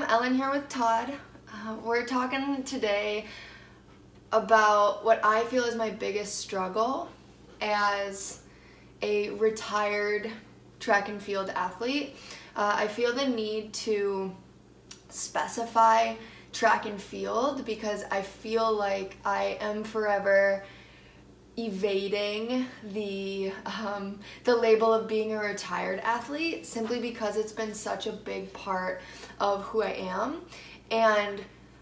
Ellen here with Todd. We're talking today about what I feel is my biggest struggle as a retired track and field athlete. I feel the need to specify track and field because I feel like I am forever evading the label of being a retired athlete simply because it's been such a big part of who I am, and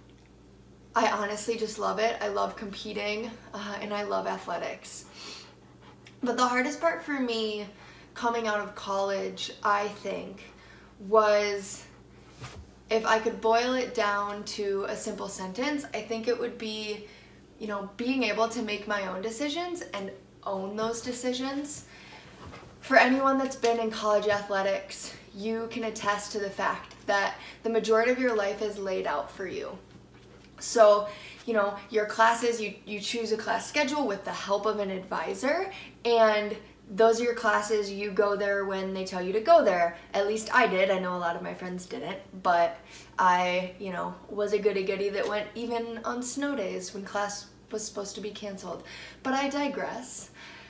I honestly just love it. I love competing and I love athletics. But the hardest part for me coming out of college, I think, was, if I could boil it down to a simple sentence, I think it would be, being able to make my own decisions and own those decisions. For anyone that's been in college athletics, you can attest to the fact that the majority of your life is laid out for you. So, your classes, you choose a class schedule with the help of an advisor, and those are your classes. You go there when they tell you to go there. At least I did. I know a lot of my friends didn't, but I, was a goody-goody that went even on snow days when class was supposed to be canceled. But I digress.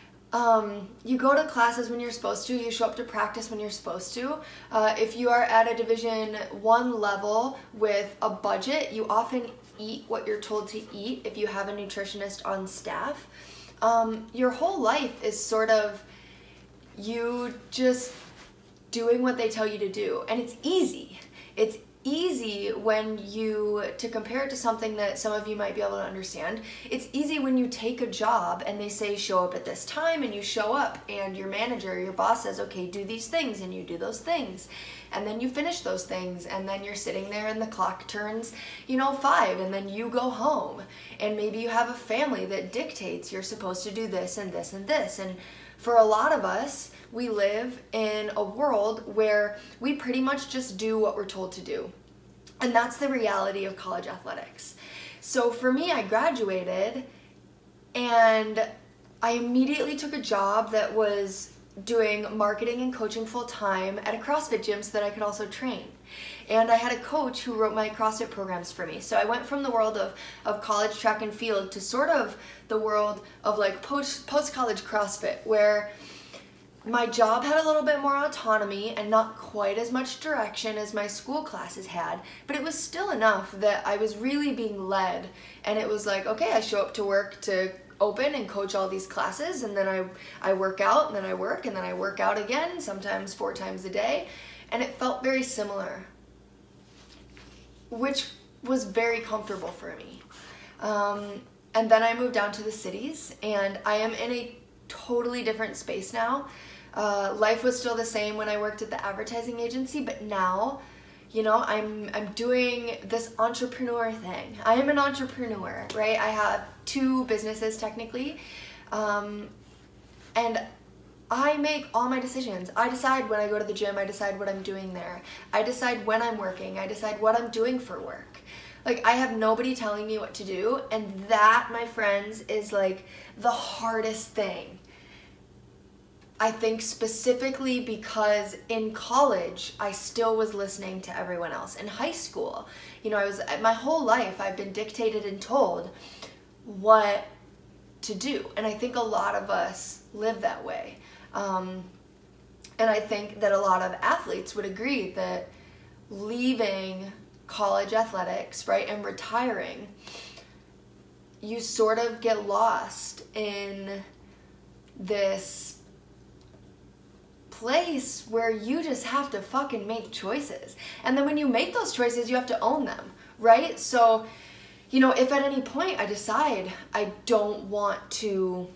You go to classes when you're supposed to. You show up to practice when you're supposed to. If you are at a Division I level with a budget, you often eat what you're told to eat if you have a nutritionist on staff. Your whole life is sort of you just doing what they tell you to do. And it's easy. It's easy to compare it to something that some of you might be able to understand. It's easy when you take a job and they say show up at this time, and you show up and your manager, your boss says, okay, do these things, and you do those things. And then you finish those things, and then you're sitting there and the clock turns, 5, and then you go home. And maybe you have a family that dictates you're supposed to do this and this and this. And for a lot of us, we live in a world where we pretty much just do what we're told to do. And that's the reality of college athletics. So for me, I graduated and I immediately took a job that was doing marketing and coaching full time at a CrossFit gym so that I could also train. And I had a coach who wrote my CrossFit programs for me. So I went from the world of college track and field to sort of the world of like post-college CrossFit, where my job had a little bit more autonomy and not quite as much direction as my school classes had, but it was still enough that I was really being led. And it was like, okay, I show up to work to open and coach all these classes, and then I work out, and then I work, and then I work out again, sometimes 4 times a day. And it felt very similar, which was very comfortable for me. And then I moved down to the cities, and I am in a totally different space now. Life was still the same when I worked at the advertising agency, but now, I'm doing this entrepreneur thing. I am an entrepreneur, right? I have 2 businesses technically, and I make all my decisions. I decide when I go to the gym, I decide what I'm doing there. I decide when I'm working, I decide what I'm doing for work. Like, I have nobody telling me what to do, and that, my friends, is like the hardest thing. I think specifically because in college, I still was listening to everyone else. In high school, my whole life, I've been dictated and told what to do. And I think a lot of us live that way. And I think that a lot of athletes would agree that leaving college athletics, right, and retiring, you sort of get lost in this place where you just have to fucking make choices. And then when you make those choices, you have to own them, right? So, if at any point I decide I don't want to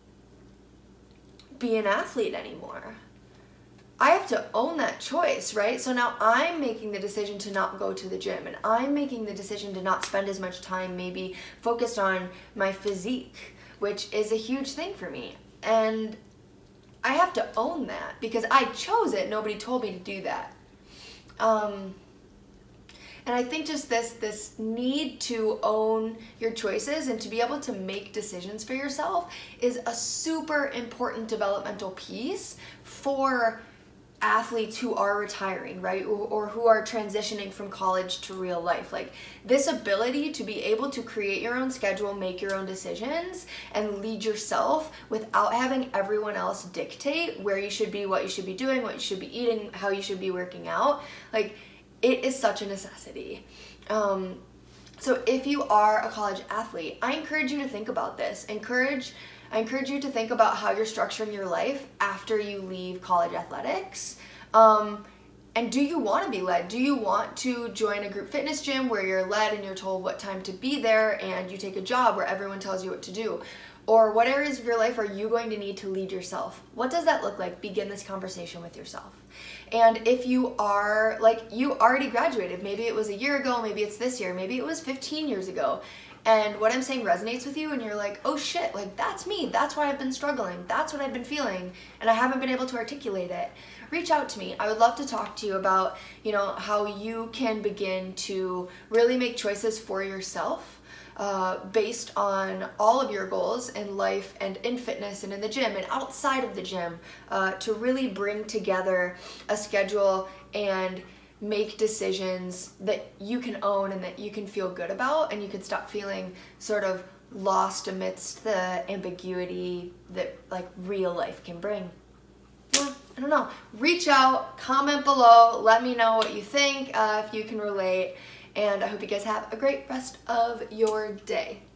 be an athlete anymore, I have to own that choice, right? So now I'm making the decision to not go to the gym, and I'm making the decision to not spend as much time maybe focused on my physique, which is a huge thing for me. And I have to own that because I chose it. Nobody told me to do that. And I think just this need to own your choices and to be able to make decisions for yourself is a super important developmental piece for athletes who are retiring, right? Or who are transitioning from college to real life. Like, this ability to be able to create your own schedule, make your own decisions, and lead yourself without having everyone else dictate where you should be, what you should be doing, what you should be eating, how you should be working out. Like, it is such a necessity. So if you are a college athlete, I encourage you to think about this. I encourage you to think about how you're structuring your life after you leave college athletics. And do you want to be led? Do you want to join a group fitness gym where you're led and you're told what time to be there, and you take a job where everyone tells you what to do? Or what areas of your life are you going to need to lead yourself? What does that look like? Begin this conversation with yourself. And if you are, like, you already graduated, maybe it was a year ago, maybe it's this year, maybe it was 15 years ago, and what I'm saying resonates with you, and you're like, oh shit, like, that's me, that's why I've been struggling, that's what I've been feeling, and I haven't been able to articulate it, reach out to me. I would love to talk to you about, how you can begin to really make choices for yourself based on all of your goals in life and in fitness and in the gym and outside of the gym, to really bring together a schedule and make decisions that you can own and that you can feel good about, and you can stop feeling sort of lost amidst the ambiguity that, like, real life can bring. Yeah, I don't know. Reach out, comment below, let me know what you think, if you can relate. And I hope you guys have a great rest of your day.